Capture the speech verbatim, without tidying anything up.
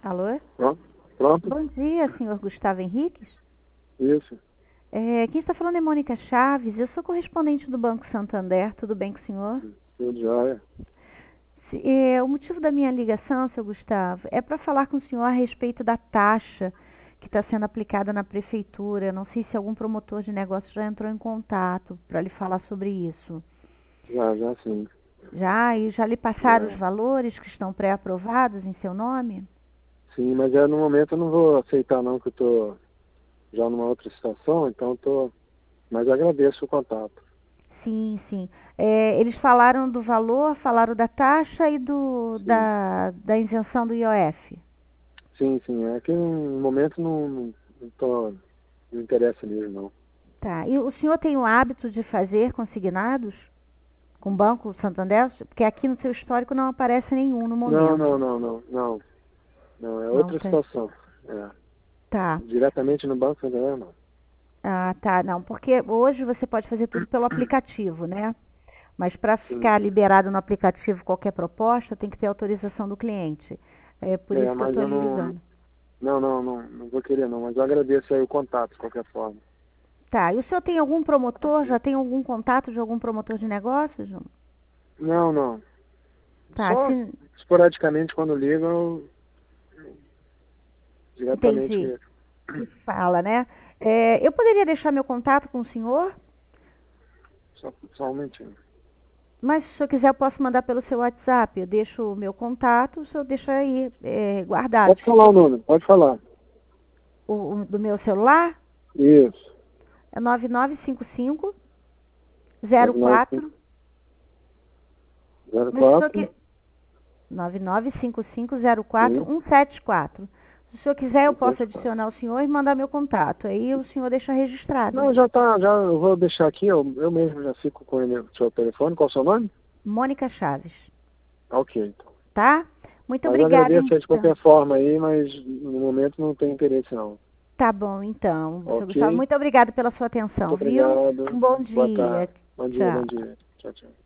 Alô? Pronto? Pronto? Bom dia, senhor Gustavo Henriques. Isso. É, quem está falando é Mônica Chaves, eu sou correspondente do Banco Santander, tudo bem com o senhor? Tudo jóia. Se- é, o motivo da minha ligação, senhor Gustavo, é para falar com o senhor a respeito da taxa que está sendo aplicada na prefeitura. Não sei se algum promotor de negócio já entrou em contato para lhe falar sobre isso. Já, já sim. Já? E já lhe passaram Já. os valores que estão pré-aprovados em seu nome? Sim, mas é, no momento eu não vou aceitar não, que eu tô já numa outra situação, então eu tô... Mas eu agradeço o contato. Sim, sim. É, eles falaram do valor, falaram da taxa e do, Sim. da, da isenção do I O F. Sim, sim. É que no momento não, não, não tô... Não interessa mesmo, não. Tá. E o senhor tem o hábito de fazer consignados com o Banco Santander? Porque aqui no seu histórico não aparece nenhum no Não, momento. não, não, não. Não, não é Não outra tem. situação. É. Tá. Diretamente no Banco Santander, não. Ah, tá. Não, porque hoje você pode fazer tudo pelo aplicativo, né? Mas para Sim. ficar liberado no aplicativo qualquer proposta, tem que ter autorização do cliente. É por É, isso que eu mas estou eu lhe não... ligando. Não, não, não, não vou querer não, mas eu agradeço aí o contato, de qualquer forma. Tá. E o senhor tem algum promotor? Ok. Já tem algum contato de algum promotor de negócios? Não, não. Tá. Só Se... esporadicamente quando ligam, eu diretamente Entendi. mesmo. E fala, né? É, eu poderia deixar meu contato com o senhor? Só, só um momentinho. Mas se o senhor quiser, eu posso mandar pelo seu WhatsApp. Eu deixo o meu contato, o senhor deixa aí é, guardado. Pode falar o número, pode falar. O, o do meu celular Isso. é nove nove cinco cinco zero nove nove quatro. cinco zero Mas se o senhor quatro. que... nove nove cinco cinco zero quatro Sim. um sete quatro. Se o senhor quiser, eu um posso sete quatro. adicionar o senhor e mandar meu contato. Aí o senhor deixa registrado. Não, já tá, já eu vou deixar aqui, eu, eu mesmo já fico com ele, o seu telefone. Qual é o seu nome? Mônica Chaves. Ok, então. Tá? Muito Mas eu obrigada, agradeço aí de então. qualquer forma aí, mas no momento não tem interesse não. Tá bom, então. Seu Ok? Gustavo, muito obrigada pela sua Muito atenção, viu? obrigado. Um bom Boa dia. tarde. Bom dia, bom Tchau. dia. Tchau, tchau.